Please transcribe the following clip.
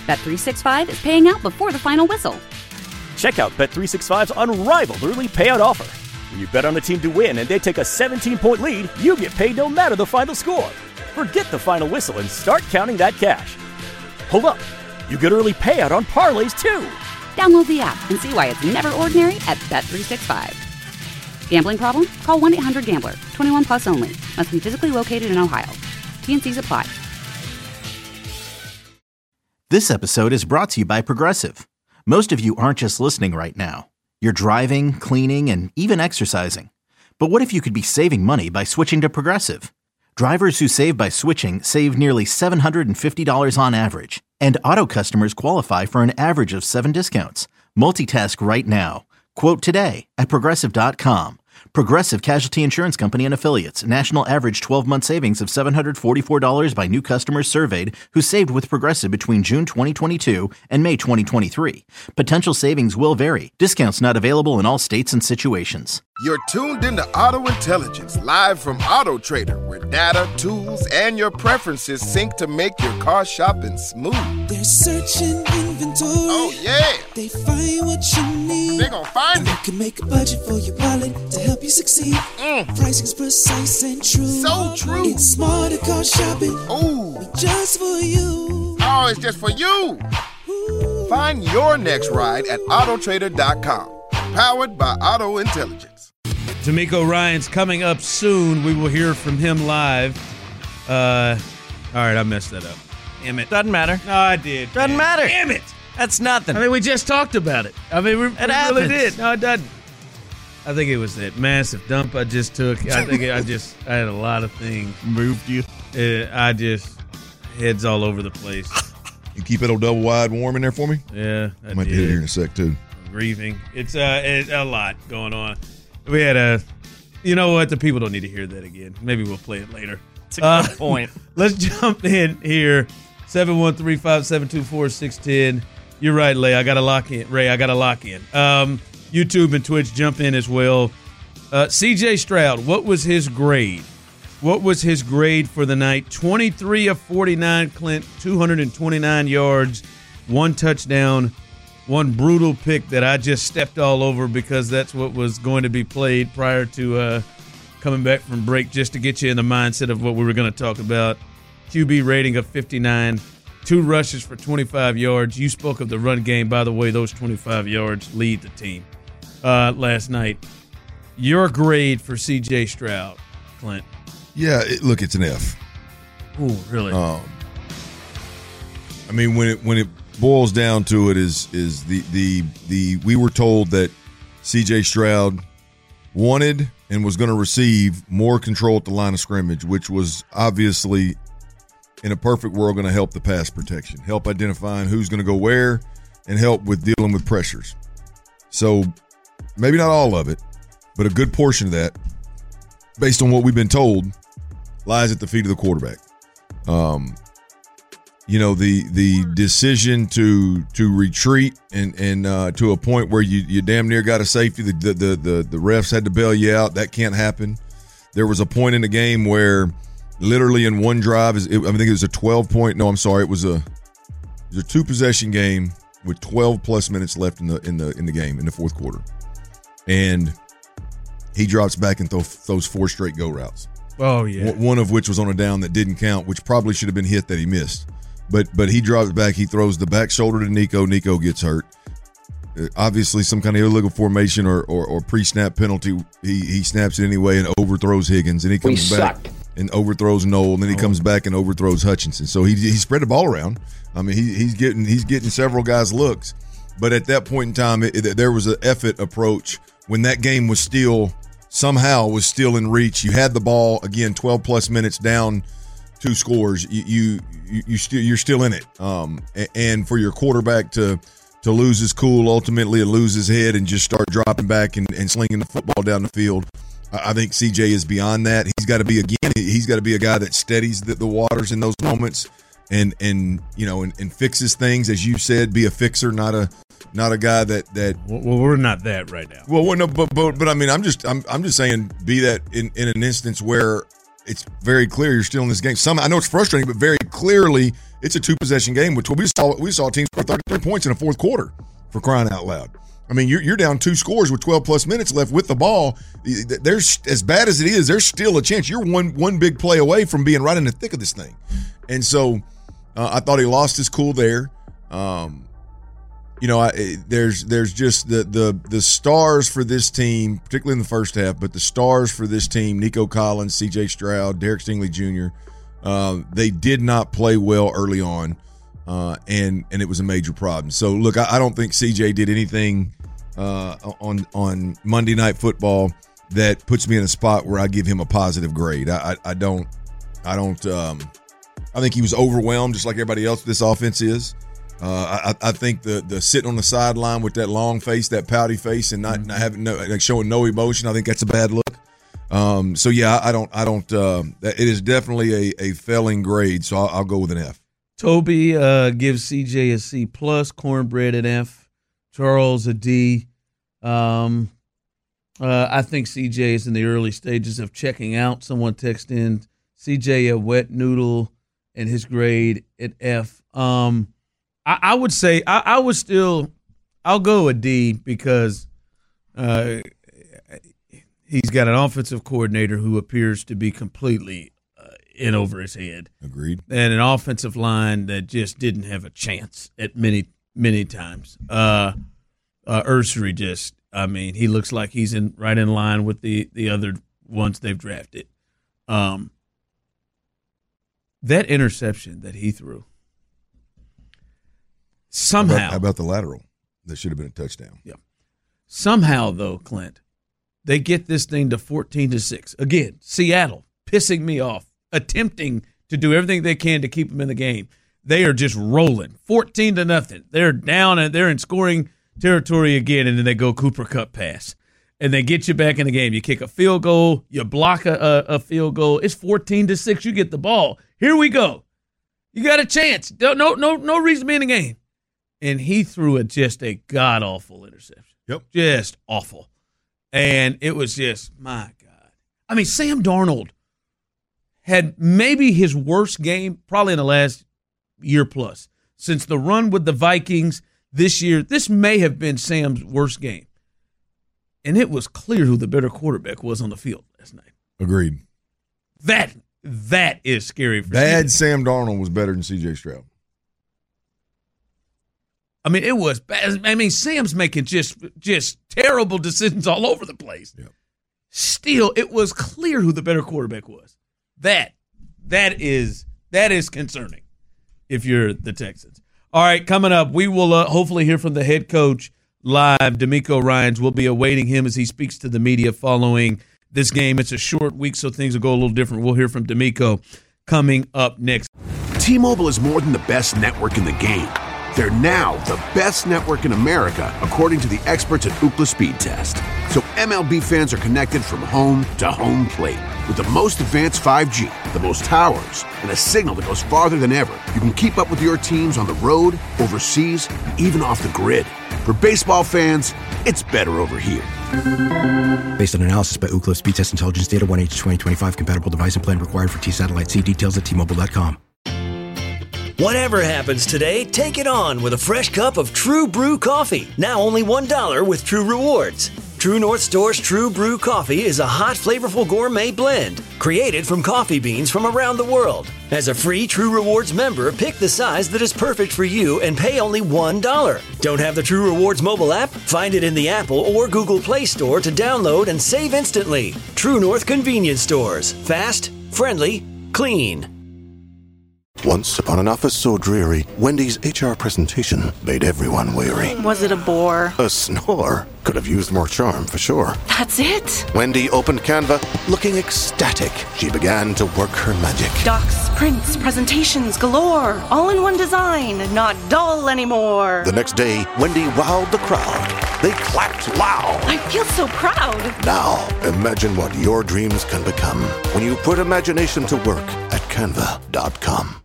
Bet365 is paying out before the final whistle. Check out Bet365's unrivaled early payout offer. When you bet on a team to win and they take a 17-point lead, you get paid no matter the final score. Forget the final whistle and start counting that cash. Hold up. You get early payout on parlays, too. Download the app and see why it's never ordinary at Bet365. Gambling problem? Call 1-800-GAMBLER. 21 plus only. Must be physically located in Ohio. T&Cs apply. This episode is brought to you by Progressive. Most of you aren't just listening right now. You're driving, cleaning, and even exercising. But what if you could be saving money by switching to Progressive? Drivers who save by switching save nearly $750 on average. And auto customers qualify for an average of 7 discounts. Multitask right now. Quote today at Progressive.com. Progressive Casualty Insurance Company and Affiliates. National average 12-month savings of $744 by new customers surveyed who saved with Progressive between June 2022 and May 2023. Potential savings will vary. Discounts not available in all states and situations. You're tuned into Auto Intelligence, live from Auto Trader, where data, tools, and your preferences sync to make your car shopping smooth. They're searching inventory. Oh, yeah. They find what you need. They're gonna find and it. You can make a budget for your wallet to help you succeed. Pricing's precise and true. So true. It's smarter car shopping. Ooh. Just for you. Oh, it's just for you. Ooh. Find your next ride at Autotrader.com. Powered by Auto Intelligence. D'Amico Ryans coming up soon. We will hear from him live. All right, I messed that up. Damn it. Doesn't matter. No, I did. Doesn't matter. Damn it. That's nothing. I mean, we just talked about it. I mean, we really did. No, it doesn't. I think it was that massive dump I just took. I think I had a lot of things. Moved you? Heads all over the place. You keep it on double wide warm in there for me? Yeah, I might hit it here in a sec, too. Grieving. It's a lot going on. We had you know what? The people don't need to hear that again. Maybe we'll play it later. It's a good point. Let's jump in here. 713-572-4610. You're right, Ray. I got to lock in. YouTube and Twitch, jump in as well. C.J. Stroud, what was his grade? What was his grade for the night? 23 of 49, Clint, 229 yards, 1 touchdown, 1 brutal pick that I just stepped all over because that's what was going to be played prior to coming back from break, just to get you in the mindset of what we were going to talk about. QB rating of 59, 2 rushes for 25 yards. You spoke of the run game. By the way, those 25 yards lead the team last night. Your grade for C.J. Stroud, Clint? Yeah, look, it's an F. Ooh, really? I mean, when it boils down to it, is the we were told that C.J. Stroud wanted and was going to receive more control at the line of scrimmage, which was obviously, in a perfect world, going to help the pass protection, help identifying who's going to go where, and help with dealing with pressures. So maybe not all of it, but a good portion of that, based on what we've been told, lies at the feet of the quarterback. The decision to retreat and to a point where you damn near got a safety. The refs had to bail you out. That can't happen. There was a point in the game where literally in one drive, I think it was a 12-point. No, I'm sorry, it was a 2-possession game with 12 plus minutes left in the game in the fourth quarter, and he drops back and throws 4 straight go routes. Oh yeah, one of which was on a down that didn't count, which probably should have been hit that he missed. But he drops back. He throws the back shoulder to Nico. Nico gets hurt. Obviously, some kind of illegal formation or pre-snap penalty. He snaps it anyway and overthrows Higgins. And he comes back and overthrows Noel. And then he comes back and overthrows Hutchinson. So he spread the ball around. I mean, he's getting several guys looks. But at that point in time, there was an effort approach when that game was still in reach. You had the ball again, 12 plus minutes down. 2 scores, you're still in it, and for your quarterback to lose his cool, ultimately to lose his head and just start dropping back and slinging the football down the field, I think CJ is beyond that. He's got to be a guy that steadies the waters in those moments and fixes things, as you said, be a fixer, not a guy that. Well, we're not that right now. Well, no, but I mean, I'm just saying, be that in an instance where it's very clear you're still in this game. I know it's frustrating, but very clearly It's a 2-possession game, which we saw teams score 33 points in the fourth quarter, for crying out loud. I mean, you're down 2 scores with 12-plus minutes left with the ball. There's, as bad as it is, there's still a chance. You're one big play away from being right in the thick of this thing. And so I thought he lost his cool there. There's just the stars for this team, particularly in the first half, but the stars for this team, Nico Collins, C.J. Stroud, Derek Stingley Jr., they did not play well early on, and it was a major problem. So, look, I don't think C.J. did anything on Monday Night Football that puts me in a spot where I give him a positive grade. I don't. I think he was overwhelmed, just like everybody else this offense is. I think the sitting on the sideline with that long face, that pouty face, and not having showing no emotion, I think that's a bad look. So yeah, I don't. It is definitely a failing grade. So I'll go with an F. Toby gives CJ a C+, Cornbread an F, Charles a D. I think CJ is in the early stages of checking out. Someone texted in CJ a wet noodle, and his grade at F. I would say I'll go a D because he's got an offensive coordinator who appears to be completely in over his head. Agreed. And an offensive line that just didn't have a chance at many times. Ursary he looks like he's right in line with the other ones they've drafted. That interception that he threw. Somehow. How about the lateral? That should have been a touchdown. Yeah. Somehow, though, Clint, they get this thing to 14-6. Again, Seattle pissing me off, attempting to do everything they can to keep them in the game. They are just rolling, 14-0. They're down and they're in scoring territory again, and then they go Cooper Kupp pass, and they get you back in the game. You kick a field goal, you block a field goal. It's 14-6. You get the ball. Here we go. You got a chance. No reason to be in the game. And he threw just a god-awful interception. Yep. Just awful. And it was just, my God. I mean, Sam Darnold had maybe his worst game probably in the last year plus. Since the run with the Vikings this year, this may have been Sam's worst game. And it was clear who the better quarterback was on the field last night. Agreed. That is scary for Bad Sam Darnold was better than C.J. Stroud. I mean, it was bad. I mean, Sam's making just terrible decisions all over the place. Yep. Still, it was clear who the better quarterback was. That is concerning if you're the Texans. All right, coming up, we will hopefully hear from the head coach live. D'Amico Ryans will be awaiting him as he speaks to the media following this game. It's a short week, so things will go a little different. We'll hear from D'Amico coming up next. T-Mobile is more than the best network in the game. They're now the best network in America, according to the experts at Ookla Speed Test. So MLB fans are connected from home to home plate. With the most advanced 5G, the most towers, and a signal that goes farther than ever, you can keep up with your teams on the road, overseas, and even off the grid. For baseball fans, it's better over here. Based on analysis by Ookla Speed Test Intelligence Data, 1H2025 compatible device and plan required for T-Satellite. See details at T-Mobile.com. Whatever happens today, take it on with a fresh cup of True Brew coffee. Now only $1 with True Rewards. True North Store's True Brew coffee is a hot, flavorful gourmet blend created from coffee beans from around the world. As a free True Rewards member, pick the size that is perfect for you and pay only $1. Don't have the True Rewards mobile app? Find it in the Apple or Google Play Store to download and save instantly. True North Convenience Stores. Fast, friendly, clean. Once upon an office so dreary, Wendy's HR presentation made everyone weary. Was it a bore? A snore. Could have used more charm, for sure. That's it? Wendy opened Canva, looking ecstatic. She began to work her magic. Docs, prints, presentations galore. All in one design, not dull anymore. The next day, Wendy wowed the crowd. They clapped loud. I feel so proud. Now, imagine what your dreams can become when you put imagination to work at Canva.com.